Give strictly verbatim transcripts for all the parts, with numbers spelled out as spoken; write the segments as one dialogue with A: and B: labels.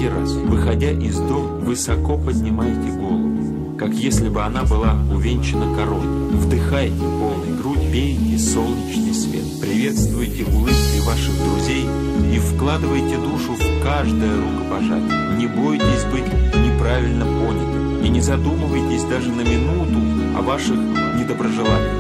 A: Всякий раз, выходя из дома, высоко поднимаете голову, как если бы она была увенчана короной. Вдыхайте полной грудь, пейте солнечный свет, приветствуйте улыбкой ваших друзей и вкладывайте душу в каждое рукопожатие. Не бойтесь быть неправильно понятым и не задумывайтесь даже на минуту о ваших недоброжеланиях.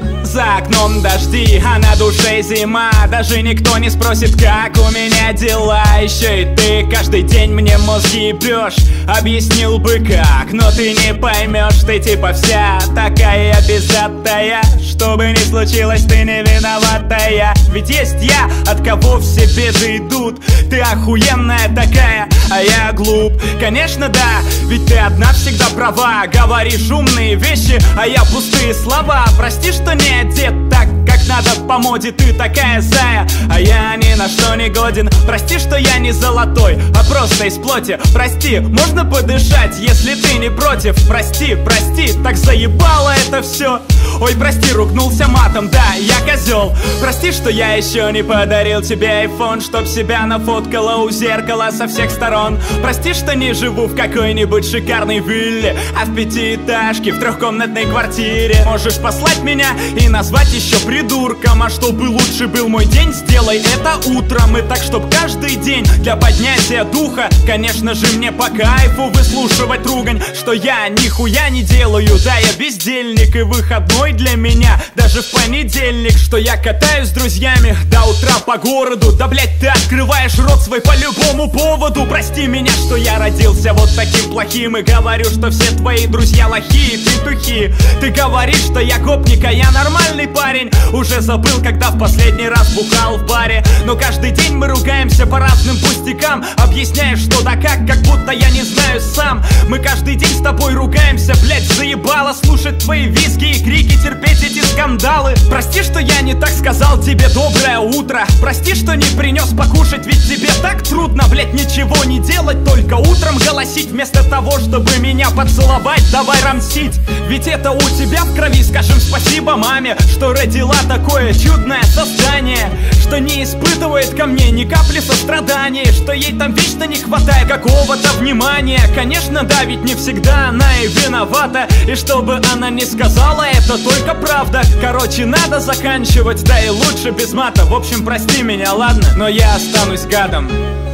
B: За окном дожди, а на душе зима. Даже никто не спросит, как у меня дела. Еще и ты каждый день мне мозги ебешь. Объяснил бы как, но ты не поймешь. Ты типа вся такая безатая. Что бы ни случилось, ты не виноватая. Ведь есть я, от кого все беды идут. Ты охуенная такая, а я глуп. Конечно да, ведь ты одна всегда права. Говоришь умные вещи, а я пустые слова. Прости, что не одет так, как надо по моде. Ты такая зая, а я ни на что не годен. Прости, что я не золотой, а просто из плоти. Прости, можно подышать, если ты не против. Прости, прости, так заебало это все. Ой, прости, ругнулся матом, да, я козел. Прости, что я еще не подарил тебе айфон, чтоб себя нафоткала у зеркала со всех сторон. Прости, что не живу в какой-нибудь шикарной вилле, а в пятиэтажке, в трехкомнатной квартире. Можешь послать меня и назвать еще придурком. А чтобы лучше был мой день, сделай это утром. И так, чтоб каждый день для поднятия духа, конечно же мне по кайфу выслушивать ругань, что я нихуя не делаю, да я бездельник. И выходной для меня даже в понедельник, что я катаюсь с друзьями до утра по городу. Да блять, ты открываешь рот свой по любому поводу. Прости меня, что я родился вот таким плохим, и говорю, что все твои друзья лохи и петухи. Ты говоришь, что я гопник, а я нормальный парень. Уже забыл, когда в последний раз бухал в баре. Но каждый день мы ругаемся по разным пустякам. Объясняешь, что да как, как будто я не знаю сам. Мы каждый день с тобой ругаемся, блять, заебало слушать твои визги и крики, терпеть эти скандалы. Прости, что я не так сказал тебе доброе утро. Прости, что не принес покушать, ведь тебе так трудно, блять, ничего не делать, только утром голосить, вместо того, чтобы меня поцеловать, давай рамсить. Ведь это у тебя в крови, скажем спасибо маме, что родила такое чудное создание, что не испытывает ко мне ни капли сострадания, что ей там вечно не хватает какого-то внимания. Конечно, да, ведь не всегда она и виновата, и чтобы она не сказала, это только правда. Короче, надо заканчивать, да и лучше без мата. В общем, прости меня, ладно, но я останусь гадом.